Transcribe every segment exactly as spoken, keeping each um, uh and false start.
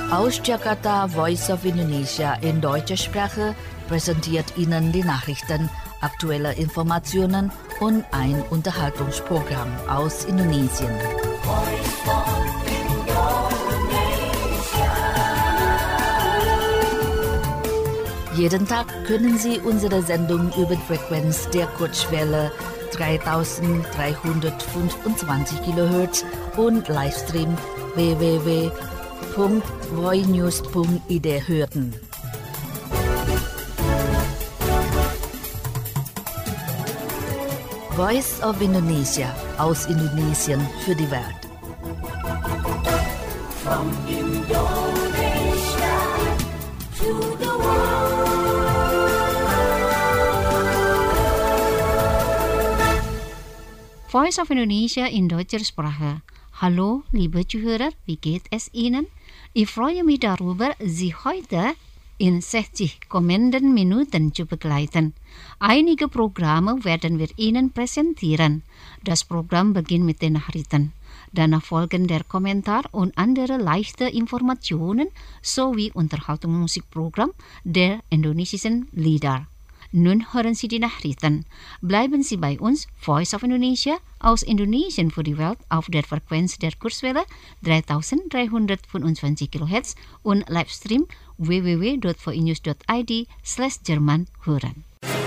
Aus Jakarta, Voice of Indonesia in deutscher Sprache präsentiert Ihnen die Nachrichten, aktuelle Informationen und ein Unterhaltungsprogramm aus Indonesien. Jeden Tag können Sie unsere Sendung über die Frequenz der Kurzwelle dreitausenddreihundertfünfundzwanzig Kilohertz und Livestream w w w punkt voinews punkt i d hören. Voice of Indonesia aus Indonesien für die Welt. From Indonesia to the world. Voice of Indonesia in deutscher Sprache. Hallo, liebe Zuhörer, wie geht es Ihnen? Ich freue mich darüber, Sie heute in sechzig kommenden Minuten zu begleiten. Einige Programme werden wir Ihnen präsentieren. Das Programm beginnt mit den Nachrichten. Danach folgen der Kommentar und andere leichte Informationen sowie Unterhaltungsmusikprogramm der indonesischen Lieder. Nun hören Sie die Nachrichten. Bleiben Sie bei uns, Voice of Indonesia, aus Indonesien für die Welt auf der Frequenz der Kurzwelle dreitausenddreihundertfünfundzwanzig Kilohertz und Livestream w w w punkt voinews punkt i d slash Jerman hören.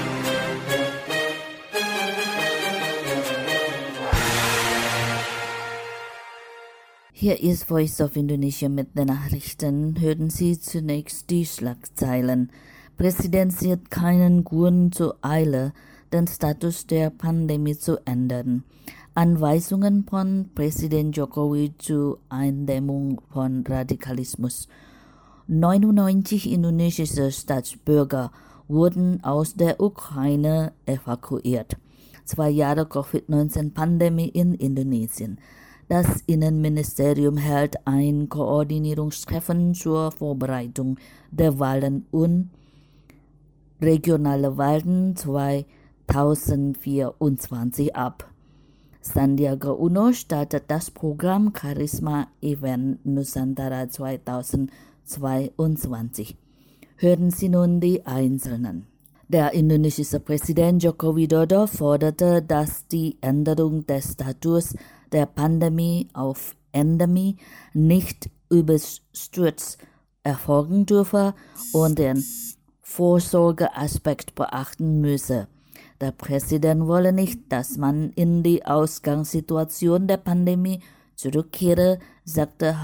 Hier ist Voice of Indonesia mit den Nachrichten. Hören Sie zunächst die Schlagzeilen. Präsident sieht keinen Grund zur Eile, den Status der Pandemie zu ändern. Anweisungen von Präsident Jokowi zur Eindämmung von Radikalismus. neunundneunzig indonesische Staatsbürger wurden aus der Ukraine evakuiert. Zwei Jahre Covid neunzehn Pandemie in Indonesien. Das Innenministerium hält ein Koordinierungstreffen zur Vorbereitung der Wahlen und regionale Wahlen zweitausendvierundzwanzig ab. Sandiaga Uno startet das Programm Charisma Event Nusantara zweitausendzweiundzwanzig. Hören Sie nun die Einzelnen. Der indonesische Präsident Joko Widodo forderte, dass die Änderung des Status der Pandemie auf Endemie nicht überstürzt erfolgen dürfe und den Vorsorgeaspekt beachten müsse. Der Präsident wolle nicht, dass man in die Ausgangssituation der Pandemie zurückkehre, sagte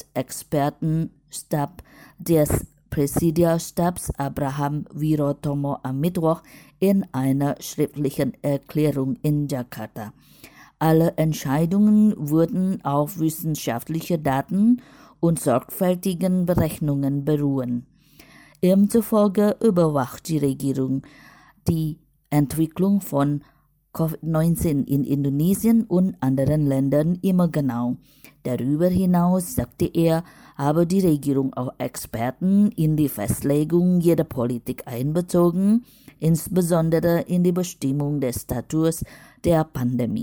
Hauptexpertenstab des Präsidialstabs Abraham Wirotomo am Mittwoch in einer schriftlichen Erklärung in Jakarta. Alle Entscheidungen würden auf wissenschaftliche Daten und sorgfältigen Berechnungen beruhen. Ihm zufolge überwacht die Regierung die Entwicklung von Covid neunzehn in Indonesien und anderen Ländern immer genau. Darüber hinaus, sagte er, habe die Regierung auch Experten in die Festlegung jeder Politik einbezogen, insbesondere in die Bestimmung des Status der Pandemie.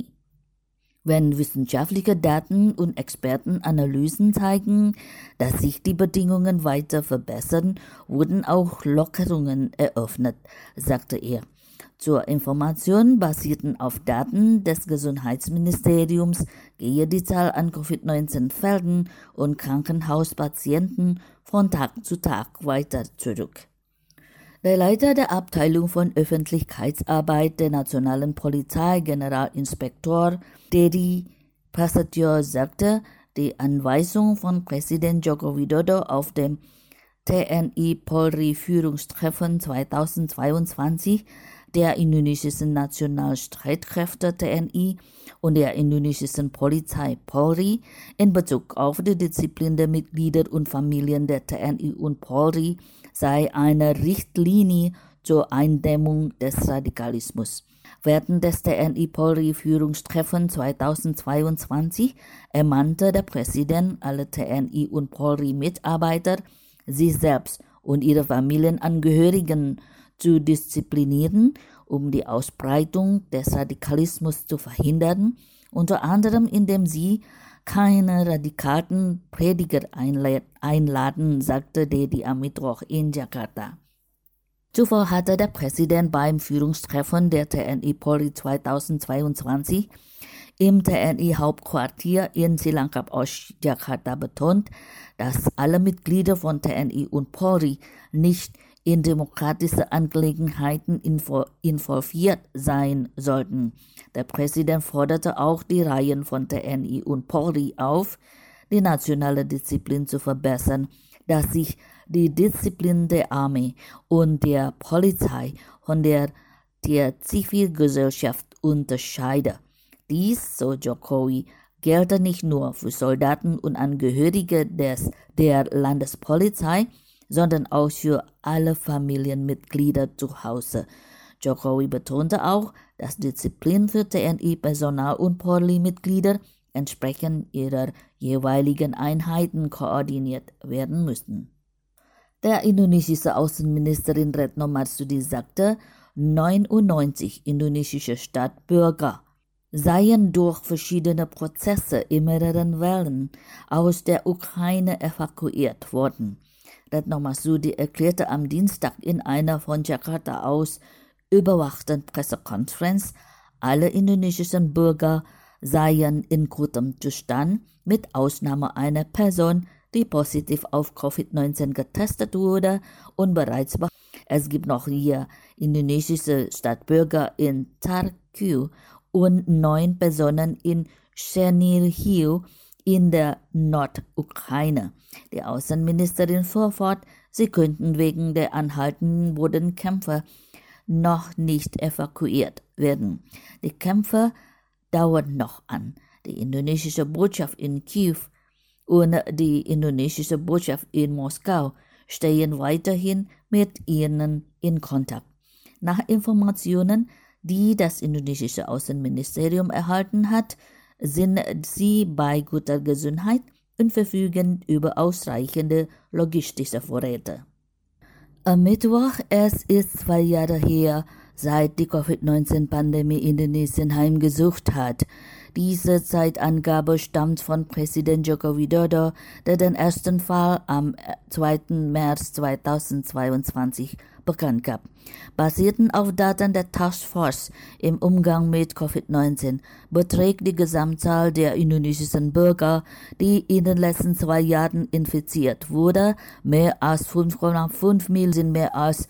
Wenn wissenschaftliche Daten und Expertenanalysen zeigen, dass sich die Bedingungen weiter verbessern, wurden auch Lockerungen eröffnet, sagte er. Zur Information basierten auf Daten des Gesundheitsministeriums gehe die Zahl an Covid neunzehn Fällen und Krankenhauspatienten von Tag zu Tag weiter zurück. Der Leiter der Abteilung von Öffentlichkeitsarbeit der Nationalen Polizei, Generalinspektor Dedi Prasetyo, sagte, die Anweisung von Präsident Joko Widodo auf dem T N I-Polri-Führungstreffen zweitausendzweiundzwanzig der indonesischen Nationalstreitkräfte T N I und der indonesischen Polizei Polri in Bezug auf die Disziplin der Mitglieder und Familien der T N I und Polri sei eine Richtlinie zur Eindämmung des Radikalismus. Während des T N I-Polri-Führungstreffen zweitausendzweiundzwanzig ermahnte der Präsident alle T N I und Polri-Mitarbeiter, sich selbst und ihre Familienangehörigen zu disziplinieren, um die Ausbreitung des Radikalismus zu verhindern, unter anderem indem sie keine radikalen Prediger einladen, sagte Dedi am Mittwoch in Jakarta. Zuvor hatte der Präsident beim Führungstreffen der T N I-Polri zweitausendzweiundzwanzig im T N I-Hauptquartier in Cilangkap Jakarta betont, dass alle Mitglieder von T N I und Polri nicht in demokratische Angelegenheiten involviert sein sollten. Der Präsident forderte auch die Reihen von T N I und Polri auf, die nationale Disziplin zu verbessern, dass sich die Disziplin der Armee und der Polizei von der der Zivilgesellschaft unterscheide. Dies, so Jokowi, gelte nicht nur für Soldaten und Angehörige des, der Landespolizei, sondern auch für alle Familienmitglieder zu Hause. Jokowi betonte auch, dass Disziplin für T N I-Personal und Polri-Mitglieder entsprechend ihrer jeweiligen Einheiten koordiniert werden müssten. Der indonesische Außenministerin Retno Marsudi sagte, neunundneunzig indonesische Staatsbürger seien durch verschiedene Prozesse in mehreren Wellen aus der Ukraine evakuiert worden. Retno Marsudi erklärte am Dienstag in einer von Jakarta aus überwachten Pressekonferenz, alle indonesischen Bürger seien in gutem Zustand, mit Ausnahme einer Person, die positiv auf Covid neunzehn getestet wurde und bereits be- Es gibt noch hier indonesische Staatsbürger in Tarku und neun Personen in Chernihiv in der Nordukraine. Die Außenministerin fuhr fort, sie könnten wegen der anhaltenden Bodenkämpfe noch nicht evakuiert werden. Die Kämpfe dauern noch an. Die indonesische Botschaft in Kiew und die indonesische Botschaft in Moskau stehen weiterhin mit ihnen in Kontakt. Nach Informationen, die das indonesische Außenministerium erhalten hat, sind sie bei guter Gesundheit und verfügen über ausreichende logistische Vorräte. Am Mittwoch, es ist zwei Jahre her, seit die Covid neunzehn Pandemie Indonesien heimgesucht hat. Diese Zeitangabe stammt von Präsident Joko Widodo, der den ersten Fall am zweiten März zweitausendzweiundzwanzig bekannt gab. Basierend auf Daten der Taskforce im Umgang mit Covid neunzehn beträgt die Gesamtzahl der indonesischen Bürger, die in den letzten zwei Jahren infiziert wurde, mehr als fünf Komma fünf Millionen, sind mehr als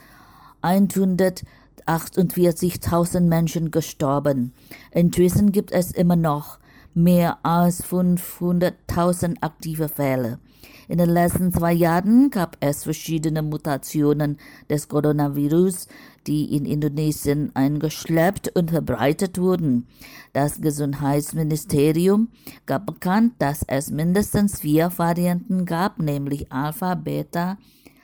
hundertachtundvierzigtausend Menschen gestorben. Inzwischen gibt es immer noch mehr als fünfhunderttausend aktive Fälle. In den letzten zwei Jahren gab es verschiedene Mutationen des Coronavirus, die in Indonesien eingeschleppt und verbreitet wurden. Das Gesundheitsministerium gab bekannt, dass es mindestens vier Varianten gab, nämlich Alpha, Beta,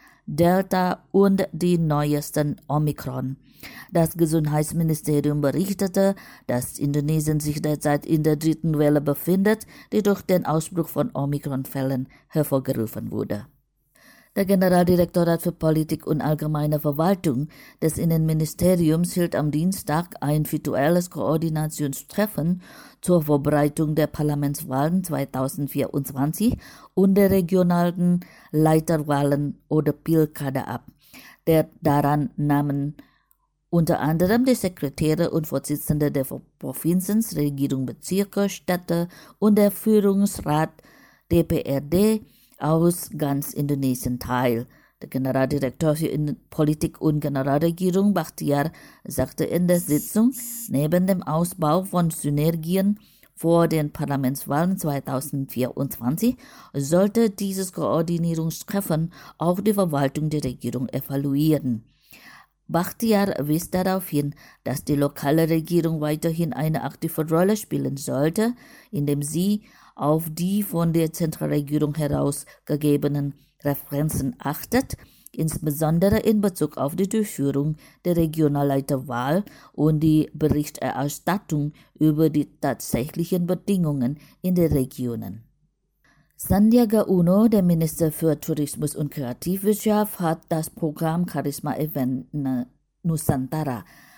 Delta und die neuesten Omikron. Das Gesundheitsministerium berichtete, dass Indonesien sich derzeit in der dritten Welle befindet, die durch den Ausbruch von Omikron-Fällen hervorgerufen wurde. Der Generaldirektorat für Politik und allgemeine Verwaltung des Innenministeriums hielt am Dienstag ein virtuelles Koordinationstreffen zur Vorbereitung der Parlamentswahlen zweitausendvierundzwanzig und der regionalen Leiterwahlen oder Pilkada ab. Der daran nahmen unter anderem die Sekretäre und Vorsitzende der Provinzen, Regierung, Bezirke, Städte und der Führungsrat D P R D aus ganz Indonesien teil. Der Generaldirektor für Politik und Generalregierung Bachtiar sagte in der Sitzung, neben dem Ausbau von Synergien vor den Parlamentswahlen zweitausendvierundzwanzig sollte dieses Koordinierungstreffen auch die Verwaltung der Regierung evaluieren. Bachtiar wies darauf hin, dass die lokale Regierung weiterhin eine aktive Rolle spielen sollte, indem sie auf die von der Zentralregierung herausgegebenen Referenzen achtet, insbesondere in Bezug auf die Durchführung der Regionalleiterwahl und die Berichterstattung über die tatsächlichen Bedingungen in den Regionen. Sandiaga Uno, der Minister für Tourismus und Kreativwirtschaft, hat das Programm Charisma Event Nusantara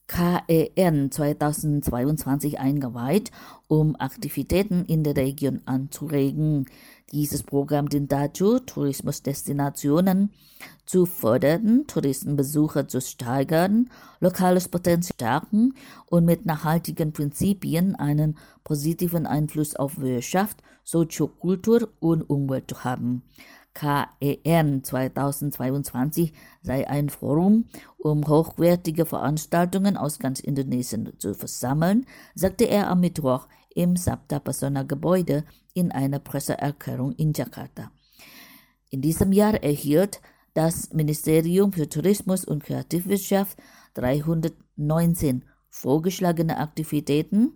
K E N zweitausendzweiundzwanzig eingeweiht, um Aktivitäten in der Region anzuregen. Dieses Programm dient dazu, Tourismusdestinationen zu fördern, Touristenbesucher zu steigern, lokales Potenzial zu stärken und mit nachhaltigen Prinzipien einen positiven Einfluss auf Wirtschaft, Soziokultur und Umwelt zu haben. K E N zweitausendzweiundzwanzig sei ein Forum, um hochwertige Veranstaltungen aus ganz Indonesien zu versammeln, sagte er am Mittwoch im Sabta Pesona Gebäude in einer Presseerklärung in Jakarta. In diesem Jahr erhielt das Ministerium für Tourismus und Kreativwirtschaft dreihundertneunzehn vorgeschlagene Aktivitäten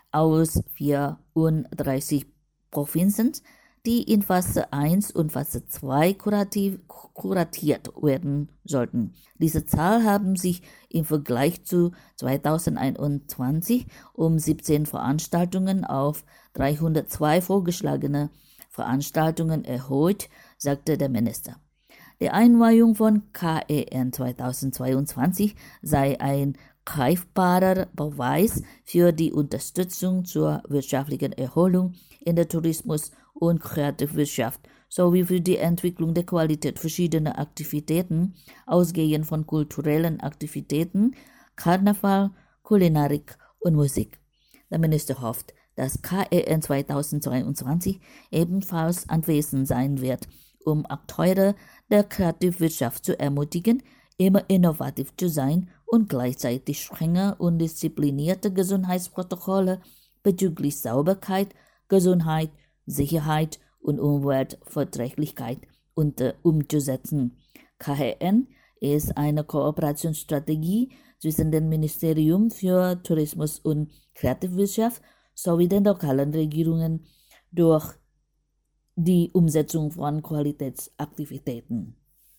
aus vierunddreißig Provinzen, die in Phase eins und Phase zwei kurativ, kuratiert werden sollten. Diese Zahl haben sich im Vergleich zu zweitausendeinundzwanzig um siebzehn Veranstaltungen auf dreihundertzwei vorgeschlagene Veranstaltungen erhöht, sagte der Minister. Die Einweihung von K E N zweitausendzweiundzwanzig sei ein greifbarer Beweis für die Unterstützung zur wirtschaftlichen Erholung in der Tourismus- und Kreativwirtschaft sowie für die Entwicklung der Qualität verschiedener Aktivitäten, ausgehend von kulturellen Aktivitäten, Karneval, Kulinarik und Musik. Der Minister hofft, dass K E N zweitausendzweiundzwanzig ebenfalls anwesend sein wird, um Akteure der Kreativwirtschaft zu ermutigen, immer innovativ zu sein und gleichzeitig strenge und disziplinierte Gesundheitsprotokolle bezüglich Sauberkeit, Gesundheit, Sicherheit und Umweltverträglichkeit unter, umzusetzen. K E N ist eine Kooperationsstrategie zwischen dem Ministerium für Tourismus und Kreativwirtschaft sowie den lokalen Regierungen durch die Umsetzung von Qualitätsaktivitäten.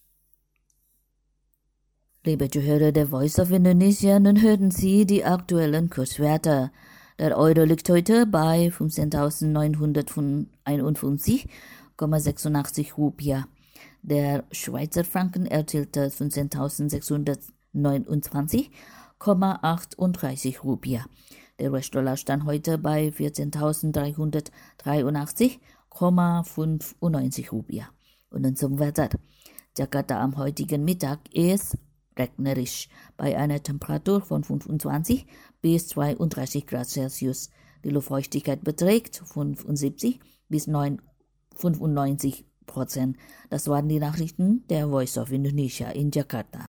Liebe Zuhörer der Voice of Indonesia, nun hören Sie die aktuellen Kurswerte. Der Euro liegt heute bei fünfzehntausendneunhunderteinundfünfzig Komma sechsundachtzig Rupiah. Der Schweizer Franken erzielte fünfzehntausendsechshundertneunundzwanzig Komma achtunddreißig Rupiah. Der U S-Dollar stand heute bei vierzehntausenddreihundertdreiundachtzig Komma fünfundneunzig Rupiah. Und dann zum Wetter. Jakarta am heutigen Mittag ist regnerisch bei einer Temperatur von fünfundzwanzig bis zweiunddreißig Grad Celsius. Die Luftfeuchtigkeit beträgt fünfundsiebzig bis fünfundneunzig Prozent. Das waren die Nachrichten der Voice of Indonesia in Jakarta.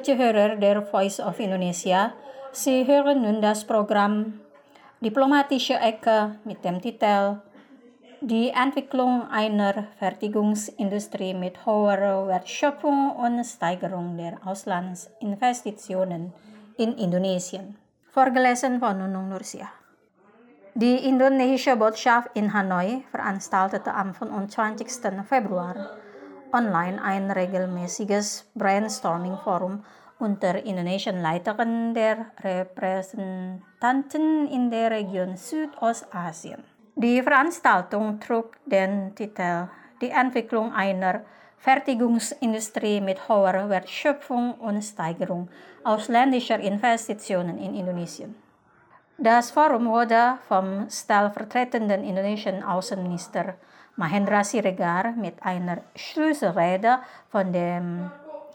Liebe Zuhörer der Voice of Indonesia, Sie hören nun das Programm Diplomatische Ecke mit dem Titel Die Entwicklung einer Fertigungsindustrie mit hoher Wertschöpfung und Steigerung der Auslandsinvestitionen in Indonesien. Vorgelesen von Nunung Nursia. Die indonesische Botschaft in Hanoi veranstaltete am fünfundzwanzigsten Februar online ein regelmäßiges Brainstorming-Forum unter indonesischen Leitern der Repräsentanten in der Region Südostasien. Die Veranstaltung trug den Titel Die Entwicklung einer Fertigungsindustrie mit hoher Wertschöpfung und Steigerung ausländischer Investitionen in Indonesien. Das Forum wurde vom stellvertretenden indonesischen Außenminister Mahendra Siregar mit einer Schlüsselrede von dem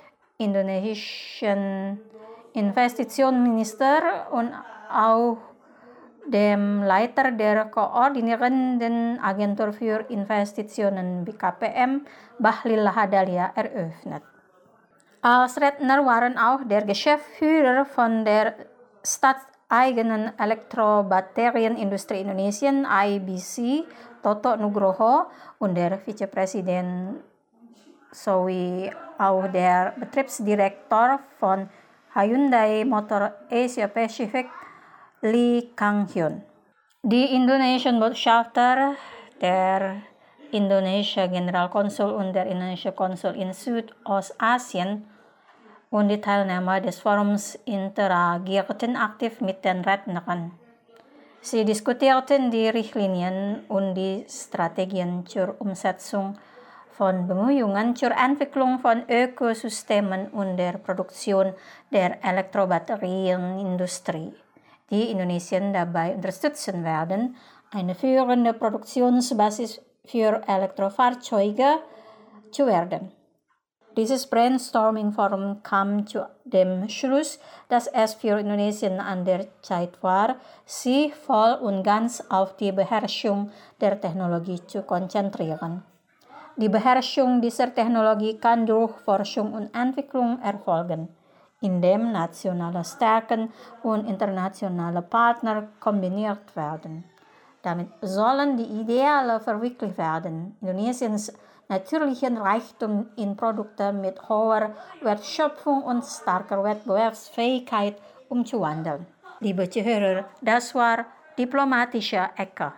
indonesischen Investitionsminister und auch dem Leiter der koordinierenden Agentur für Investitionen B K P M, Bahlil Lahadalia, eröffnet. Als Redner waren auch der Geschäftsführer von der staatseigenen Elektrobatterienindustrie Indonesien, I B C, Toto Nugroho, und der Vizepräsident sowie auch der Betriebsdirektor von Hyundai Motor Asia Pacific, Lee Kang-hyun. Die indonesischen Botschafter, der indonesische Generalkonsul und der indonesische Konsul in Südostasien und die Teilnehmer des Forums interagierten aktiv mit den Rednern. Sie diskutierten die Richtlinien und die Strategien zur Umsetzung von Bemühungen zur Entwicklung von Ökosystemen und der Produktion der Elektrobatterienindustrie, die Indonesien dabei unterstützen werden, eine führende Produktionsbasis für Elektrofahrzeuge zu werden. Dieses Brainstorming-Forum kam zu dem Schluss, dass es für Indonesien an der Zeit war, sich voll und ganz auf die Beherrschung der Technologie zu konzentrieren. Die Beherrschung dieser Technologie kann durch Forschung und Entwicklung erfolgen, indem nationale Stärken und internationale Partner kombiniert werden. Damit sollen die Ideale verwirklicht werden, Indonesiens natürlichen Reichtum in Produkte mit hoher Wertschöpfung und starker Wettbewerbsfähigkeit umzuwandeln. Liebe Zuhörer, das war Diplomatische Ecke.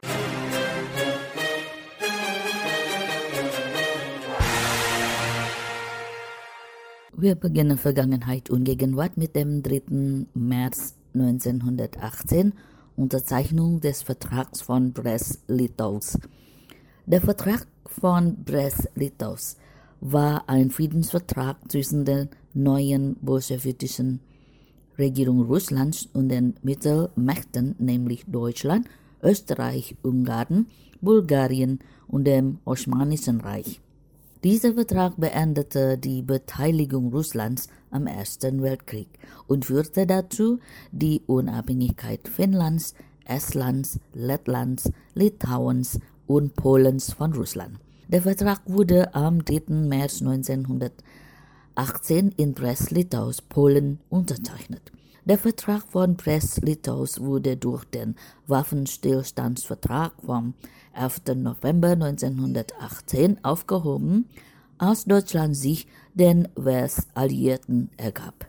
Wir beginnen Vergangenheit und Gegenwart mit dem dritten März neunzehnhundertachtzehn, Unterzeichnung des Vertrags von Brest-Litowsk. Der Vertrag von Brest-Litowsk war ein Friedensvertrag zwischen der neuen bolschewistischen Regierung Russlands und den Mittelmächten, nämlich Deutschland, Österreich, Ungarn, Bulgarien und dem Osmanischen Reich. Dieser Vertrag beendete die Beteiligung Russlands am Ersten Weltkrieg und führte dazu, die Unabhängigkeit Finnlands, Estlands, Lettlands, Litauens und Polens von Russland. Der Vertrag wurde am dritten März neunzehnhundertachtzehn in Brest-Litowsk, Polen, unterzeichnet. Der Vertrag von Brest-Litowsk wurde durch den Waffenstillstandsvertrag vom elften November neunzehnhundertachtzehn aufgehoben, als Deutschland sich den Westalliierten ergab.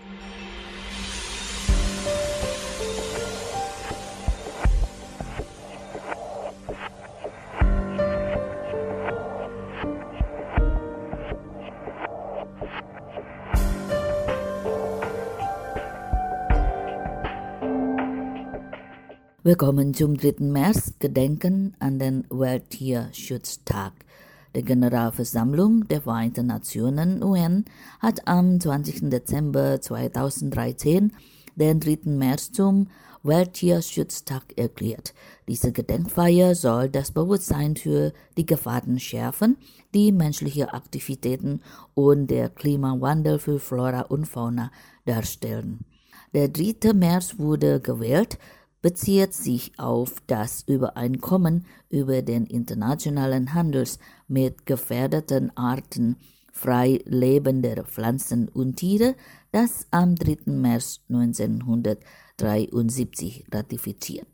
Willkommen zum dritten März, Gedenken an den Welttierschutztag. Die Generalversammlung der Vereinten Nationen U N hat am zwanzigsten Dezember zweitausenddreizehn den dritten März zum Welttierschutztag erklärt. Diese Gedenkfeier soll das Bewusstsein für die Gefahren schärfen, die menschliche Aktivitäten und der Klimawandel für Flora und Fauna darstellen. Der dritte März wurde gewählt, bezieht sich auf das Übereinkommen über den internationalen Handel mit gefährdeten Arten Freileben der Pflanzen und Tiere, das am dritten März neunzehnhundertdreiundsiebzig ratifiziert.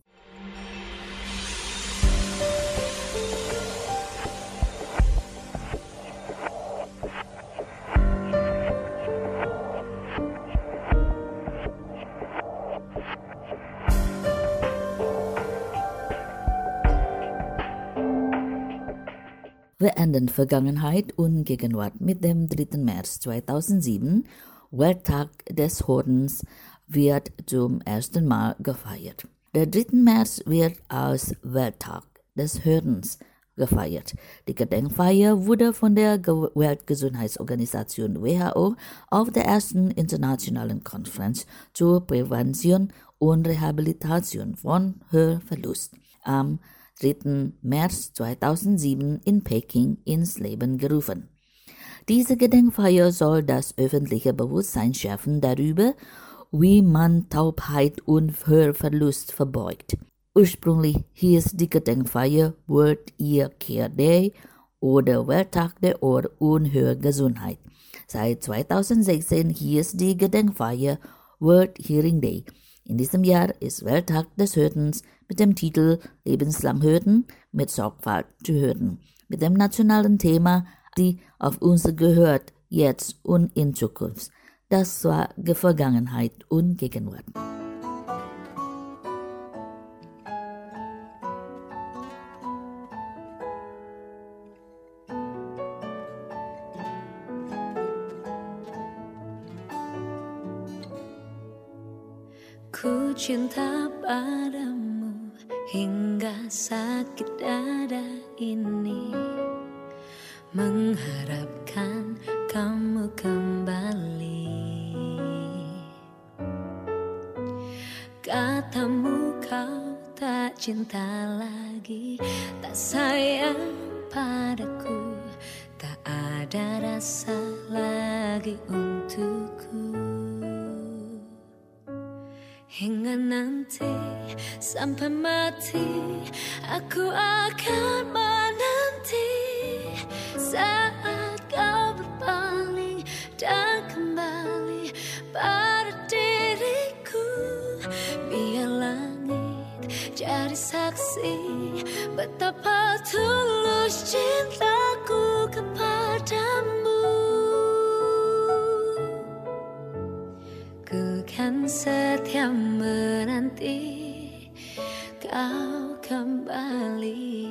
Wir enden Vergangenheit und Gegenwart mit dem dritten März zweitausendsieben. Welttag des Hörens wird zum ersten Mal gefeiert. Der dritte März wird als Welttag des Hörens gefeiert. Die Gedenkfeier wurde von der Weltgesundheitsorganisation W H O auf der ersten internationalen Konferenz zur Prävention und Rehabilitation von Hörverlust am dritten März zweitausendsieben in Peking ins Leben gerufen. Diese Gedenkfeier soll das öffentliche Bewusstsein schärfen darüber, wie man Taubheit und Hörverlust verbeugt. Ursprünglich hieß die Gedenkfeier World Ear Care Day oder Welttag der Ohr- und Hörgesundheit. Seit zweitausendsechzehn hieß die Gedenkfeier World Hearing Day. In diesem Jahr ist Welttag des Hörens mit dem Titel Lebenslang hören, mit Sorgfalt zu hören, mit dem nationalen Thema die auf uns gehört, jetzt und in Zukunft. Das war die Vergangenheit und Gegenwart. Ku cinta padamu hingga sakit dada ini, mengharapkan kamu kembali. Katamu kau tak cinta lagi, tak sayang padaku, tak ada rasa lagi untukku. Hingga nanti sampai mati aku akan menanti saat kau berpaling dan kembali pada diriku. Biar langit jadi saksi betapa tulus cintaku kepadamu. Ku kan setia menanti kau kembali.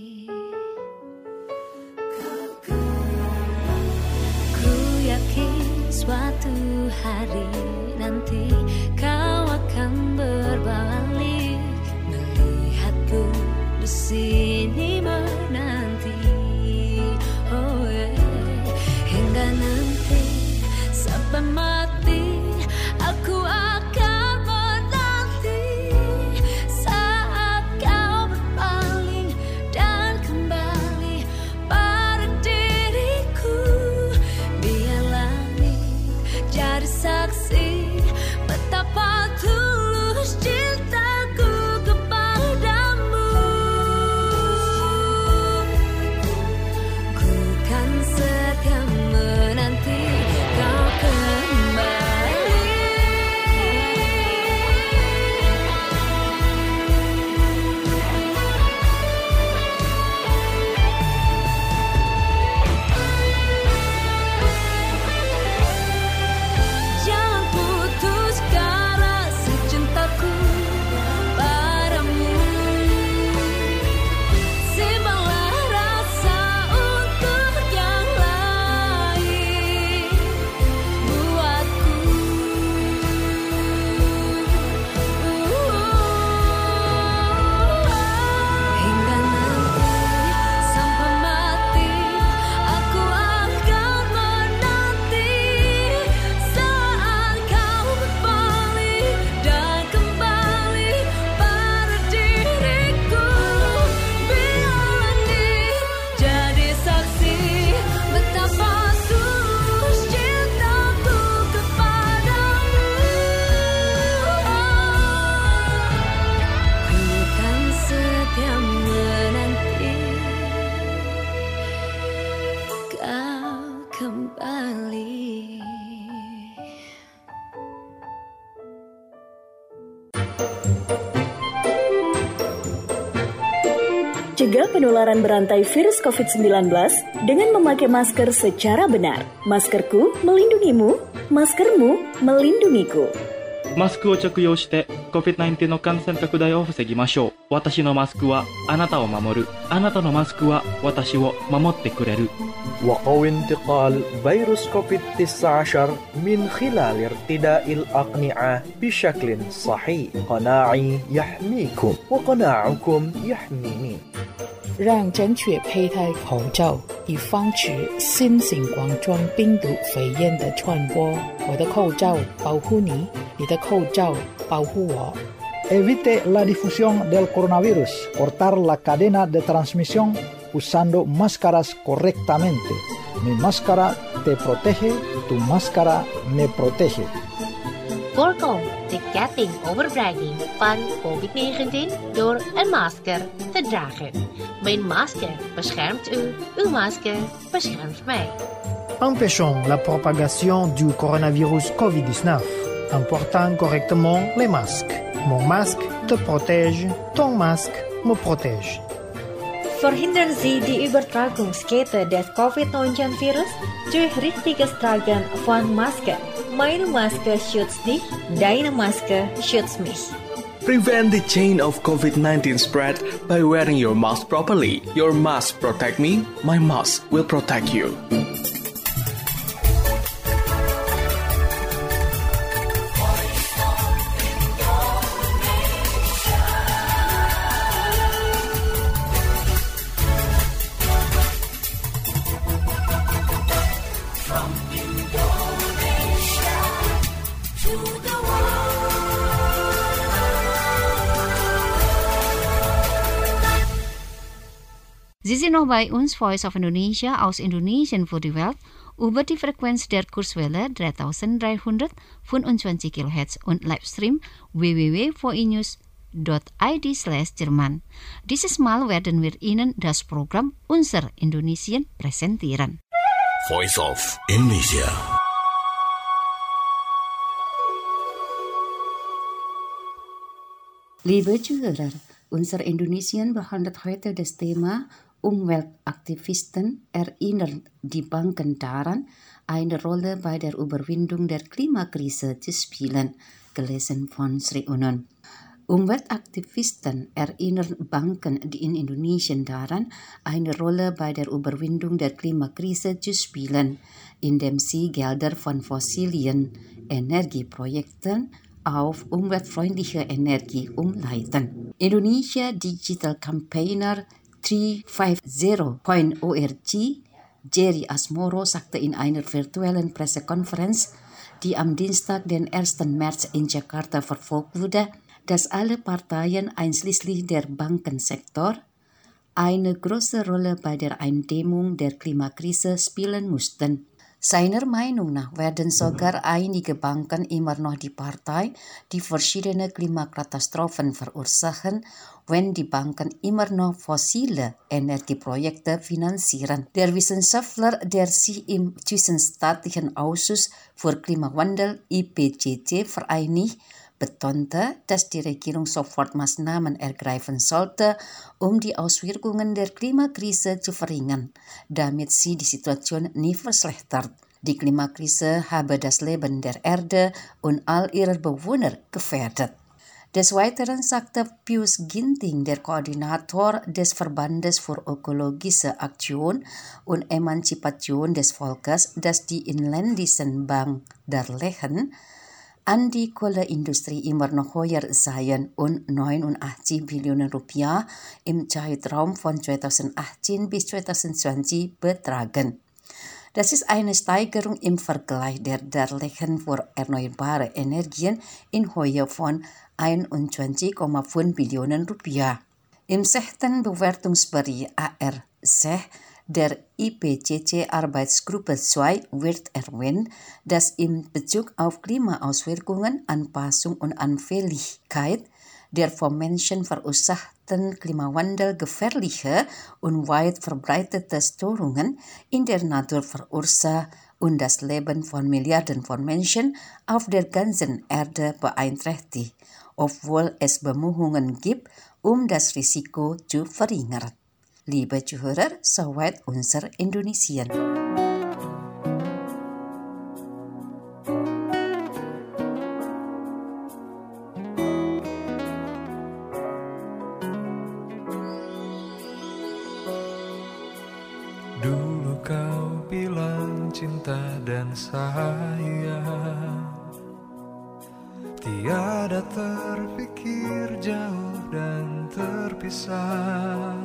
Ku yakin suatu hari nanti kau akan berbalik, melihatku di sini menanti. Oh yeah. Hingga nanti sampai mati aku akan menanti saat kau berpaling dan kembali pada diriku. Biar langit jadi saksi betapa tulus cintaku kepadamu. Cegah penularan berantai virus covid sembilan belas dengan memakai masker secara benar. Maskerku melindungimu, maskermu melindungiku. マスクを着用して コビッドナインティーン の感染拡大を防ぎましょう。私のマスクはあなたを守る。あなたのマスクは私を守ってくれる。 وقو انتقال فيروس كوفيد تسعة عشر من خلال ارتداء الأقنعة بشكل صحيح. قناعي يحميكم وقناعكم يحميني. 让正确佩戴口罩，以防止新型冠状病毒肺炎的传播。我的口罩保护你，你的口罩保护我。 Evite la difusión del coronavirus. Cortar la cadena de transmisión usando máscaras correctamente. Mi máscara te protege, tu máscara me protege. Voorkom de ketting overbrenging van covid negentien door een masker te dragen. Mijn masker beschermt u, uw masker beschermt mij. Empêchons la propagation du coronavirus covid dix-neuf en portant correctement les masques. Mon masque te protège, ton masque me protège. Verhindern Sie die Übertragungskette des covid neunzehn Virus durch richtiges Tragen von Maske. Meine Maske schützt dich, deine Maske schützt mich. Prevent the chain of covid nineteen spread by wearing your mask properly. Your mask protect me, my mask will protect you. Sie sind noch bei uns, Voice of Indonesia, aus Indonesien für die Welt, über die Frequenz der Kurzwelle dreitausenddreihundertfünfundzwanzig Kilohertz und Livestream w w w punkt v i news punkt i d slash Jerman. Dieses Mal werden wir Ihnen das Programm Unser Indonesien präsentieren. Voice of Indonesia. Liebe Zuhörer, Unser Indonesien behandelt heute das Thema Umweltaktivisten erinnern die Banken daran, eine Rolle bei der Überwindung der Klimakrise zu spielen, gelesen von Sri Unun. Umweltaktivisten erinnern Banken in Indonesien daran, eine Rolle bei der Überwindung der Klimakrise zu spielen, indem sie Gelder von fossilen Energieprojekten auf umweltfreundliche Energie umleiten. Indonesia Digital Campaigner dreihundertfünfzig Punkt org Jerry Asmoro sagte in einer virtuellen Pressekonferenz, die am Dienstag, den ersten März in Jakarta verfolgt wurde, dass alle Parteien einschließlich der Bankensektor eine große Rolle bei der Eindämmung der Klimakrise spielen mussten. Seiner Meinung nach werden sogar einige Banken immer noch die Partei, die verschiedene Klimakatastrophen verursachen, wenn die Banken immer noch fossile Energieprojekte finanzieren. Der Wissenschaftler, der sich im Zwischenstaatlichen Ausschuss für Klimawandel I P C C vereinigt, betonte, dass die Regierung sofort Maßnahmen ergreifen sollte, um die Auswirkungen der Klimakrise zu verringern, damit sie die Situation nie verschlechtert. Die Klimakrise habe das Leben der Erde und all ihrer Bewohner gefährdet. Des Weiteren sagte Pius Ginting, der Koordinator des Verbandes für ökologische Aktion und Emanzipation des Volkes, dass die inländischen Banken darlegen, an die Kohleindustrie immer noch höher seien und neunundachtzig Billionen Rupiah im Zeitraum von zweitausendachtzehn bis zweitausendzwanzig betragen. Das ist eine Steigerung im Vergleich der Darlehen für erneuerbare Energien in Höhe von einundzwanzig Komma fünf Billionen Rupiah. Im sechsten Bewertungsbericht A R C der I P C C-Arbeitsgruppe zwei wird erwähnt, dass in Bezug auf Klimaauswirkungen, Anpassung und Anfälligkeit der vom Menschen verursachten Klimawandel gefährliche und weit verbreitete Störungen in der Natur verursacht und das Leben von Milliarden von Menschen auf der ganzen Erde beeinträchtigt, obwohl es Bemühungen gibt, um das Risiko zu verringern. Liebe Zuhörer, soweit unser Indonesian. Dulu kau bilang cinta dan sayang, tiada terpikir jauh dan terpisah.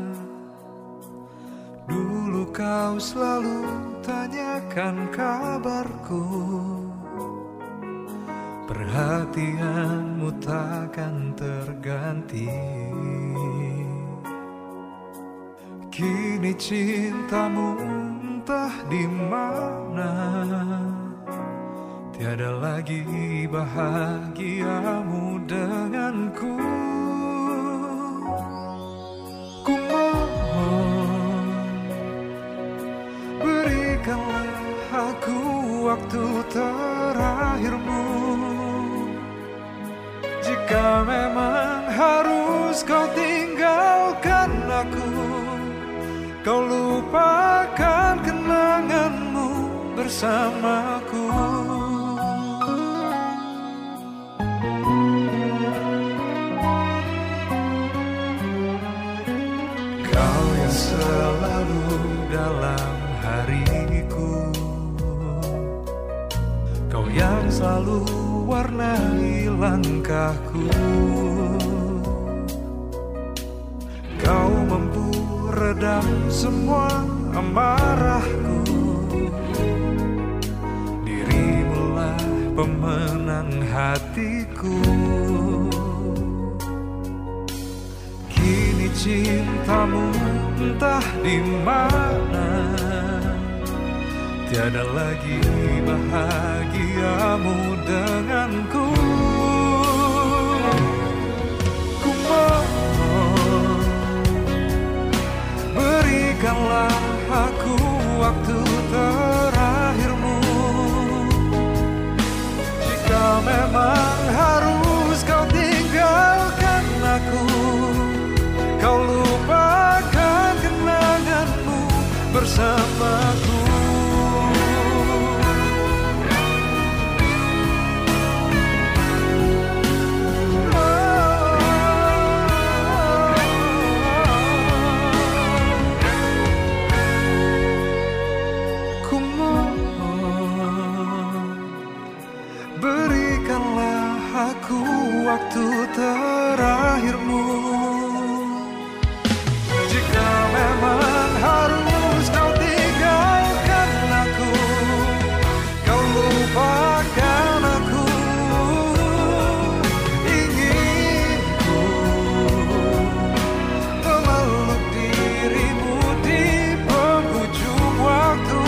Dulu kau selalu tanyakan kabarku, perhatianmu takkan terganti. Kini cintamu entah di mana, tiada lagi bahagiamu denganku. Ku mohon, berikanlah aku waktu terakhirmu. Jika memang harus kau tinggalkan aku, kau lupakan kenanganmu bersamaku. Kau yang selalu dalam hariku, kau yang selalu warnai langkahku. Kau mampu redam semua amarahku, dirimulah pemenang hatiku. Kini cintamu entah di mana, tiada lagi bahagiamu denganku. Ku mohon, berikanlah aku waktu terakhirmu. Jika memang harus kau tinggalkan aku, kau lupakan kenanganmu bersamaku. Waktu terakhirmu. Jika memang harus kau tinggalkan aku, kau lupakan aku. Ingin ku memeluk dirimu di penghujung waktu.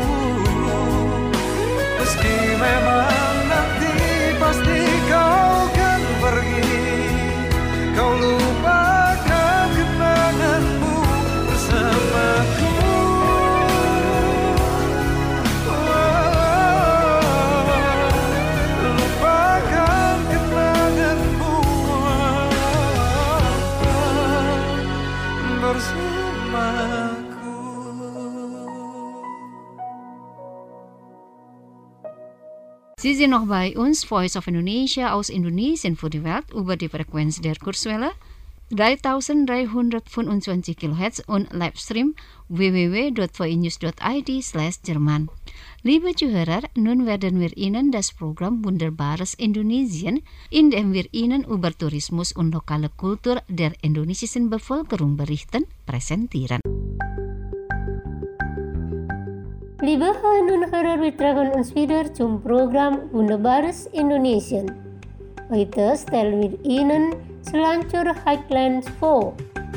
Meski memang nanti pasti kau pergi, kau lupakan kenanganmu bersamaku. Oh, lupakan kenanganmu bersamaku. Sie sind noch bei uns, Voice of Indonesia aus Indonesien für die Welt über die Frequenz der Kurzwelle dreitausenddreihundertfünfundzwanzig Kilohertz und Livestream w w w punkt v i news punkt i d slash Jerman. Liebe Zuhörer, nun werden wir Ihnen das Programm Wunderbares Indonesien, in dem wir Ihnen über Tourismus und lokale Kultur der indonesischen Bevölkerung berichten, präsentieren. Liebe Hörerinnen und Hörer, wir treffen uns wieder zum Programm Wunderbares Indonesien. Heute stellen wir Ihnen Selanjur Highlands vor.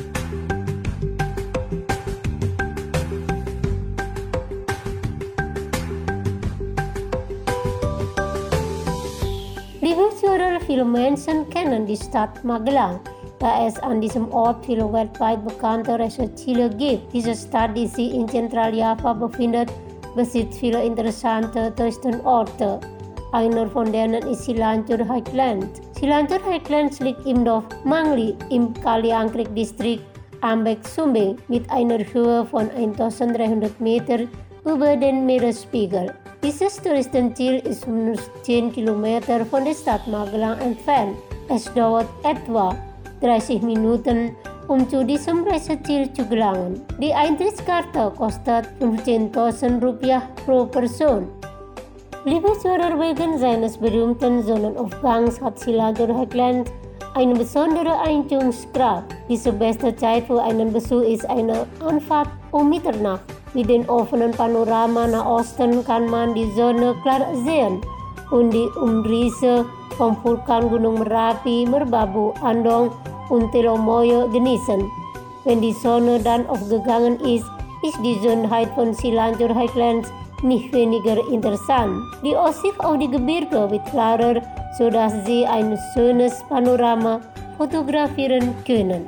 Liebe Zuhörer, viele Menschen kennen die Stadt Magelang, da es an diesem Ort viele weltweit bekannte Resortziele gibt. Diese Stadt, die sich in Zentraljava befindet, besitzt viele interessante Touristenorte. Einer von denen ist Selanjur Highlands. Selanjur Highlands liegt im Dorf Mangli im Kaliangkrik Distrikt Ambeck-Sumbing mit einer Höhe von eintausenddreihundert Meter über den Meeresspiegel. Dieses Touristenziel ist nur zehn Kilometer von der Stadt Magelang entfernt. Es dauert etwa dreißig Minuten, um zu diesem Reiseziel zu gelangen. Die Eintrittskarte kostet fünfzehntausend Rupiah pro Person. Liebe Zuhörer, wegen seines berühmten Sonnenaufgangs hat Cilanjur Highlands eine besondere Einzugskraft. Die beste Zeit für einen Besuch ist eine Anfahrt um Mitternacht. Mit dem offenen Panorama nach Osten kann man die Sonne klar sehen und die Umrisse vom Vulkan Gunung Merapi, Merbabu, Andong und Telomoyo genießen. Wenn die Sonne dann aufgegangen ist, ist die Schönheit von Cilanjur Highlands nicht weniger interessant. Die Aussicht auf die Gebirge wird klarer, sodass Sie ein schönes Panorama fotografieren können.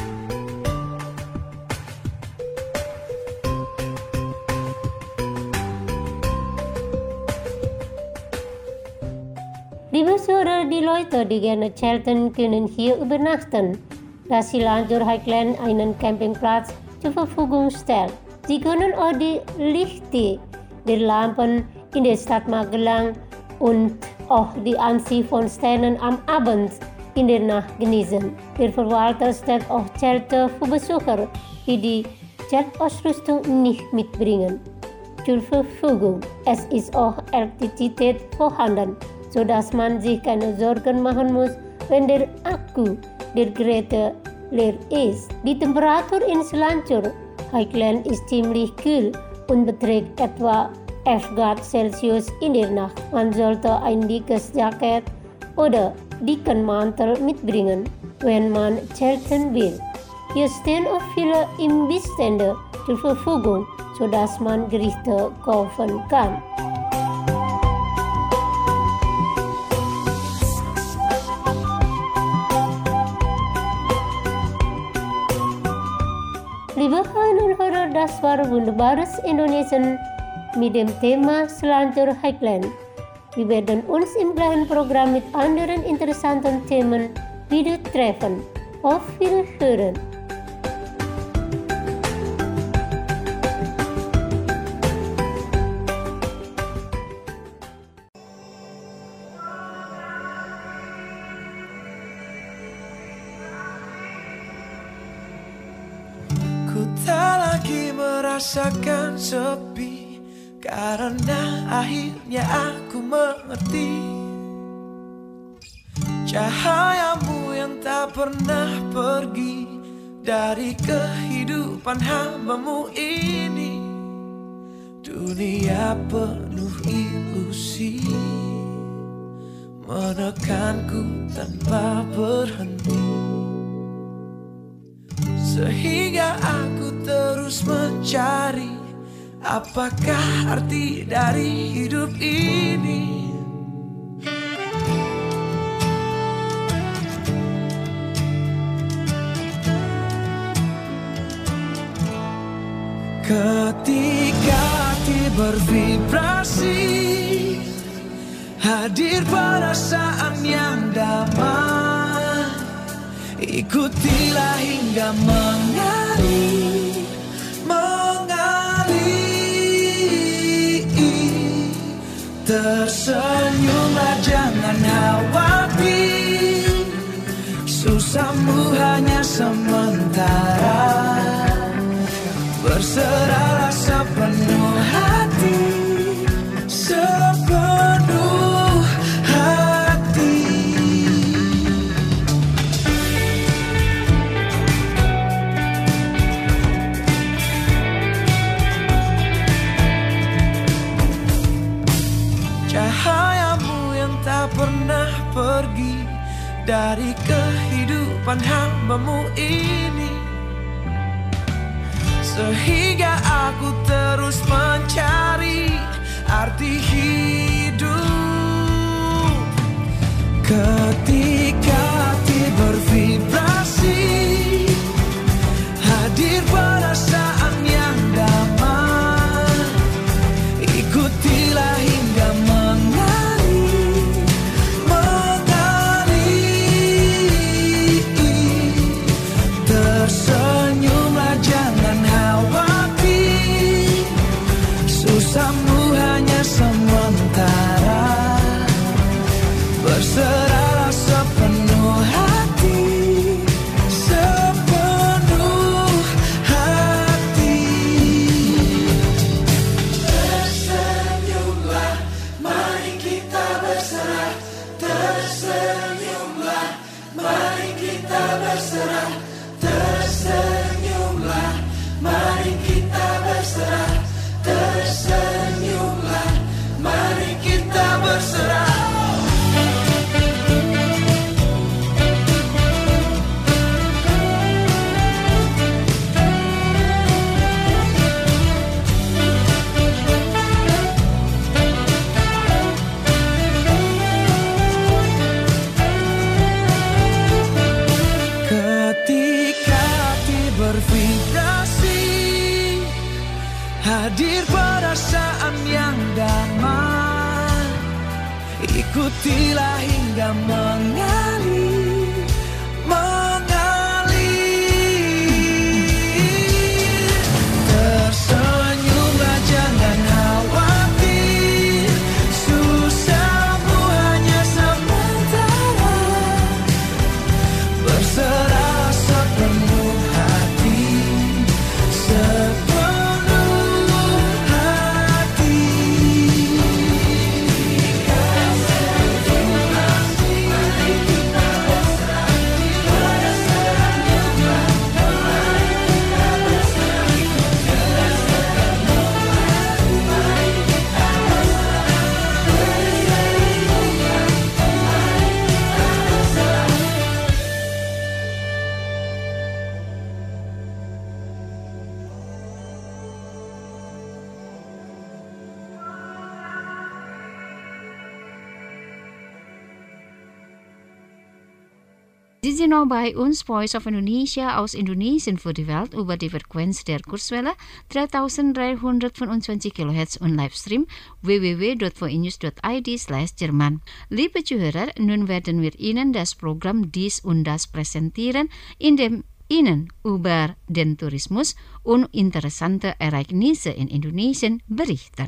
Liebe Zuhörer, die Leute, die gerne zelten, können hier übernachten, da Cilanjur Highlands einen Campingplatz zur Verfügung stellt. Sie können auch die Lichter der Lampen in der Stadt Magelang und auch die Ansicht von Sternen am Abend in der Nacht genießen. Der Verwalter stellt auch Zelte für Besucher, die die Zeltausrüstung nicht mitbringen, zur Verfügung. Es ist auch Elektrizität vorhanden, sodass man sich keine Sorgen machen muss, wenn der Akku der Geräte leer ist. Die Temperatur in Cilanjur Highlands ist ziemlich kühl und beträgt etwa elf Grad Celsius in der Nacht. Man sollte ein dickes Jackett oder dicken Mantel mitbringen, wenn man zelten will. Hier stehen auch viele Imbissstände zur Verfügung, sodass man Gerichte kaufen kann. Liebe Hörerinnen und Hörer, das war wunderbares Indonesien mit dem Thema Cilanjur Highlands. Wir werden uns im gleichen Programm mit anderen interessanten Themen wieder treffen. Auf Wiederhören! Tak lagi merasakan sepi, karena akhirnya aku mengerti cahayamu yang tak pernah pergi dari kehidupan hambamu ini. Dunia penuh ilusi menekanku tanpa berhenti, sehingga aku terus mencari apakah arti dari hidup ini. Ketika hati bervibrasi, hadir perasaan yang damai, ikutilah hingga mengalir, mengalir. Tersenyumlah, jangan khawatir, susahmu hanya sementara. Berserahlah sepenuh hati, sepenuh hati. Cahayamu yang tak pernah pergi dari kehidupan hambamu ini, sehingga aku terus mencari arti hidup. Ketika hati bervibrasi, hadir perasaan yang damai, ikutilah hingga mengalir, mengalir. Tersenyum hadir perasaan yang damai. Ikutilah hingga mengalir, mengalir. Tersenyumlah, jangan khawatir, susahmu hanya sementara. Berserah sepenuh hati, sepenuh hati. Sie sind noch bei uns, Voice of Indonesia aus Indonesien für die Welt über die Frequenz der Kurzwelle dreitausenddreihundertfünfundzwanzig Kilohertz und Livestream w w w punkt v i news punkt i d slash Jerman. Liebe Zuhörer, nun werden wir Ihnen das Programm Dies und Das präsentieren, in dem Ihnen über den Tourismus und interessante Ereignisse in Indonesien berichten.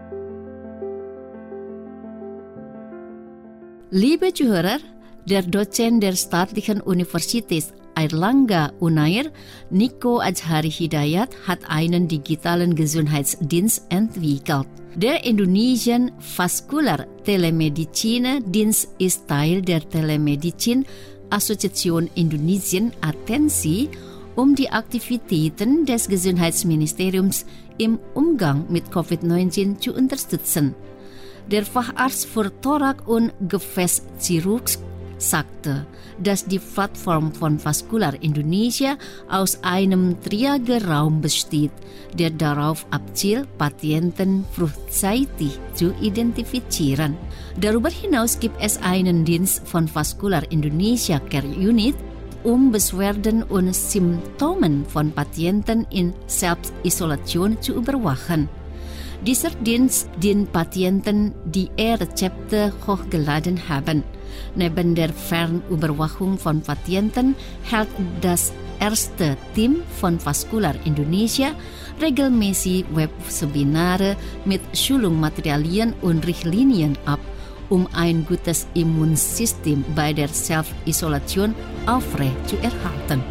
Liebe Zuhörer, der Dozent der Staatlichen Universität Airlangga Unair, Nico Azhari Hidayat, hat einen digitalen Gesundheitsdienst entwickelt. Der Indonesian Vascular Telemedicine Dienst ist Teil der Telemedizin Assoziation Indonesien Atensi, um die Aktivitäten des Gesundheitsministeriums im Umgang mit Covid neunzehn zu unterstützen. Der Facharzt für Thorax- und Gefäßchirurgie sagte, dass die Plattform von Vascular Indonesia aus einem Triageraum besteht, der darauf abzielt, Patienten frühzeitig zu identifizieren. Darüber hinaus gibt es einen Dienst von Vascular Indonesia Care Unit, um Beschwerden und Symptomen von Patienten in Selbstisolation zu überwachen. Dieser Dienst dient Patienten, die E-Rezepte hochgeladen haben. Neben der Fernüberwachung von Patienten hält das erste Team von Vascular Indonesia regelmäßig Webseminare mit Schulungsmaterialien und Richtlinien ab, um ein gutes Immunsystem bei der Selbstisolation aufrecht zu erhalten.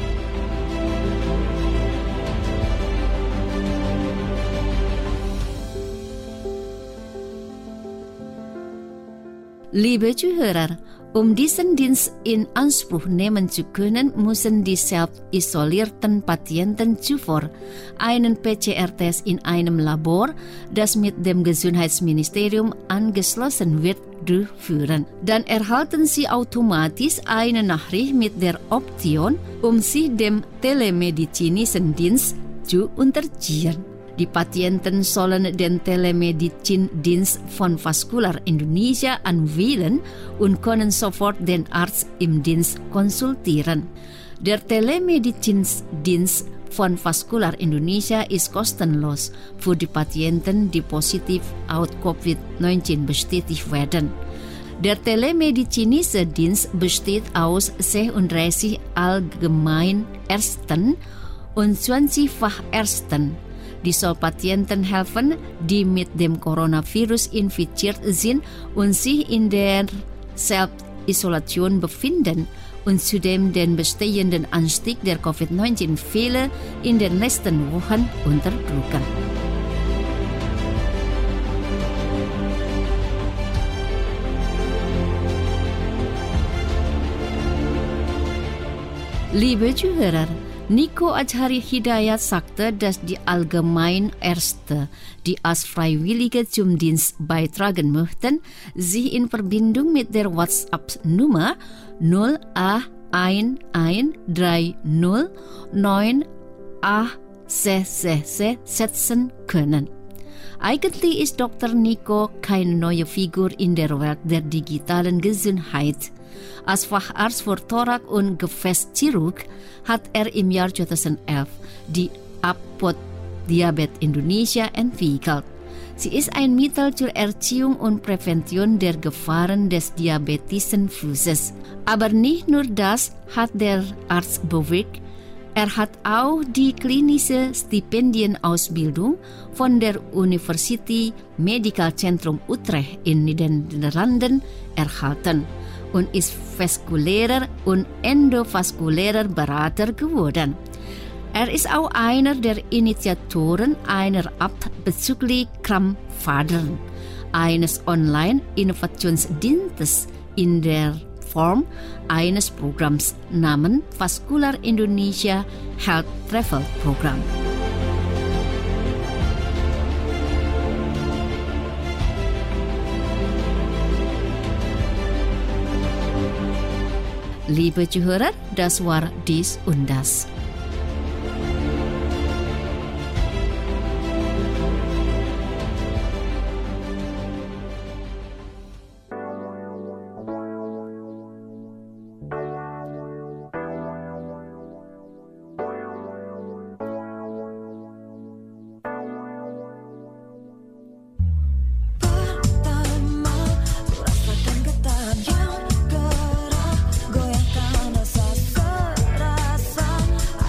Liebe Zuhörer, um diesen Dienst in Anspruch nehmen zu können, müssen die selbstisolierten Patienten zuvor einen P C R-Test in einem Labor, das mit dem Gesundheitsministerium angeschlossen wird, durchführen. Dann erhalten sie automatisch eine Nachricht mit der Option, um sich dem telemedizinischen Dienst zu unterziehen. Die Patienten sollen den Telemedizindienst von Vascular Indonesia anwählen und können sofort den Arzt im Dienst konsultieren. Der Telemedizindienst von Vascular Indonesia ist kostenlos für die Patienten, die positiv auf Covid neunzehn bestätigt werden. Der telemedizinische Dienst besteht aus sechsunddreißig Allgemeinärzten und zwanzig Fachärzten. Die soll Patienten helfen, die mit dem Coronavirus infiziert sind und sich in der Selbstisolation befinden und zudem den bestehenden Anstieg der Covid neunzehn Fälle in den nächsten Wochen unterdrücken. Liebe Zuhörer, Nico Azhari Hidayat sagte, dass die Allgemeinärzte, die als Freiwillige zum Dienst beitragen möchten, sich in Verbindung mit der WhatsApp-Nummer null acht eins eins drei null neun acht sechs sechs sechs setzen können. Eigentlich ist Doktor Nico keine neue Figur in der Welt der digitalen Gesundheit. Als Facharzt für Thorax- und Gefäßchirurg hat er im Jahr zweitausendelf die Diabetes Indonesia entwickelt. Sie ist ein Mittel zur Erziehung und Prävention der Gefahren des diabetischen Fußes. Aber nicht nur das hat der Arzt bewirkt, er hat auch die klinische Stipendienausbildung von der University Medical Centrum Utrecht in den Niederlanden erhalten und ist vaskulärer und endovaskulärer Berater geworden. Er ist auch einer der Initiatoren einer App bezüglich Krampfadern, eines Online-Innovationsdienstes in der Form eines Programms namens Vascular Indonesia Health Travel Program. Liebe Zuhörer, das war dies und das. Goyangkan rasa serasa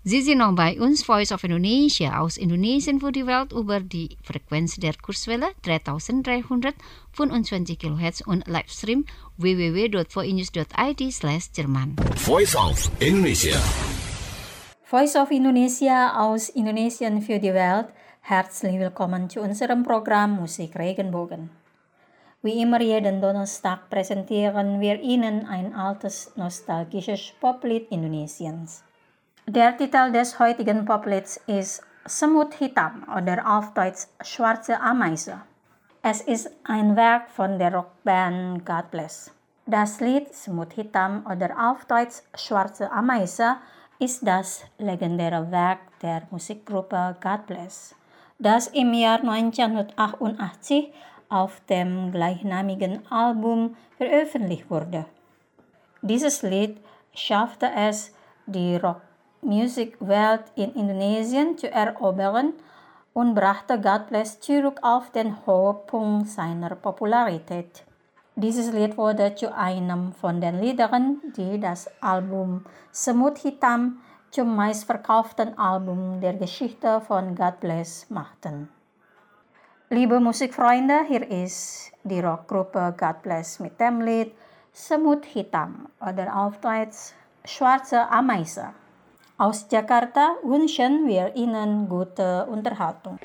Sie sind noch bei uns, Voice of Indonesia, aus Indonesien für die Welt über die Frequenz der Kurzwelle dreitausenddreihundertfünfundzwanzig Kilohertz und Livestream w w w dot voinews dot i d slash Jerman. Voice of Indonesia. Voice of Indonesia aus Indonesien für die Welt. Herzlich willkommen zu unserem Programm Musik Regenbogen. Wie immer jeden Donnerstag präsentieren wir Ihnen ein altes, nostalgisches Poplied Indonesiens. Der Titel des heutigen Poplieds ist Semut Hitam oder auf Deutsch Schwarze Ameise. Es ist ein Werk von der Rockband God Bless. Das Lied Semut Hitam oder auf Deutsch Schwarze Ameise ist das legendäre Werk der Musikgruppe God Bless, das im Jahr neunzehnhundertachtundachtzig auf dem gleichnamigen Album veröffentlicht wurde. Dieses Lied schaffte es, die Rockmusikwelt in Indonesien zu erobern und brachte God Bless zurück auf den Höhepunkt seiner Popularität. Dieses Lied wurde zu einem von den Liedern, die das Album Semut Hitam zum meistverkauften Album der Geschichte von God Bless machten. Liebe Musikfreunde, hier ist die Rockgruppe God Bless mit dem Lied Semut Hitam oder auf Deutsch Schwarze Ameise. Aus Jakarta wünschen wir Ihnen gute Unterhaltung.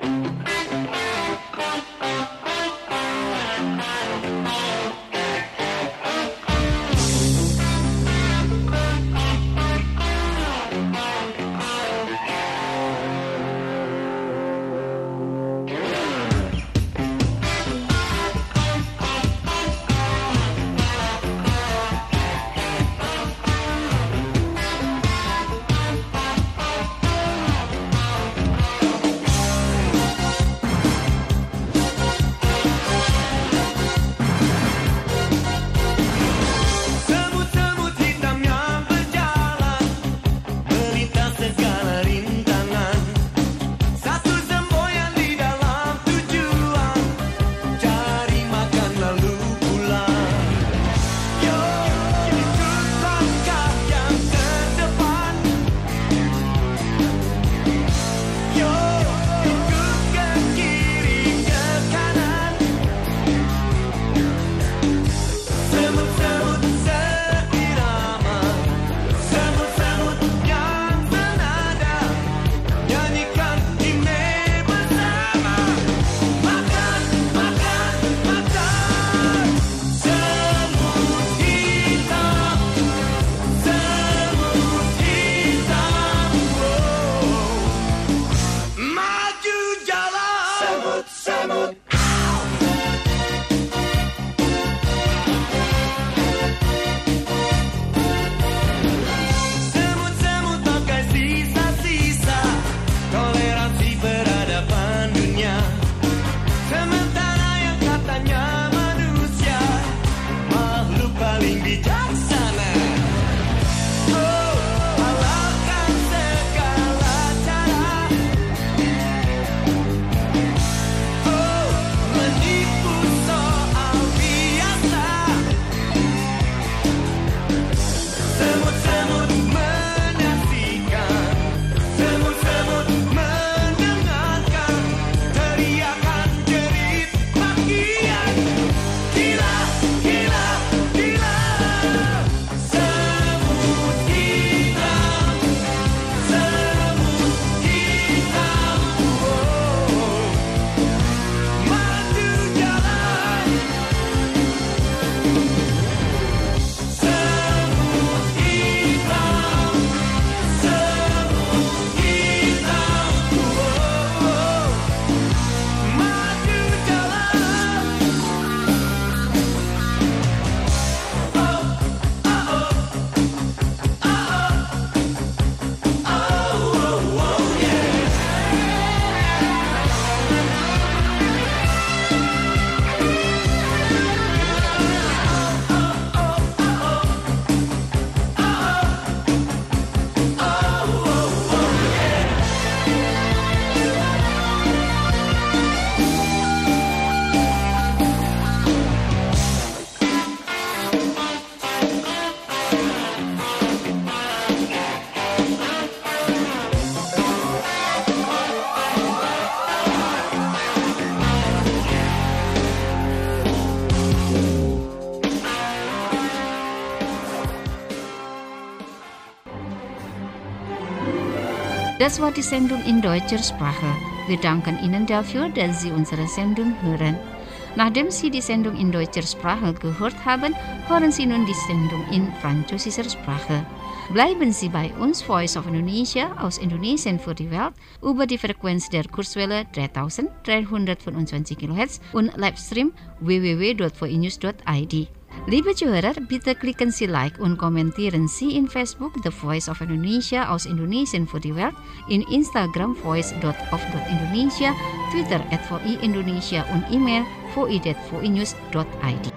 Oh Das war die Sendung in deutscher Sprache. Wir danken Ihnen dafür, dass Sie unsere Sendung hören. Nachdem Sie die Sendung in deutscher Sprache gehört haben, hören Sie nun die Sendung in französischer Sprache. Bleiben Sie bei uns, Voice of Indonesia aus Indonesien für die Welt, über die Frequenz der Kurzwelle dreitausenddreihundertfünfundzwanzig Kilohertz und Livestream w w w dot voinews dot i d. Liebe Zuhörer, bitte klicken Sie Like und kommentieren Sie in Facebook The Voice of Indonesia aus Indonesien für die Welt, in Instagram voice dot of dot indonesia, Twitter at voi indonesia und E-Mail voi dot voinews dot i d.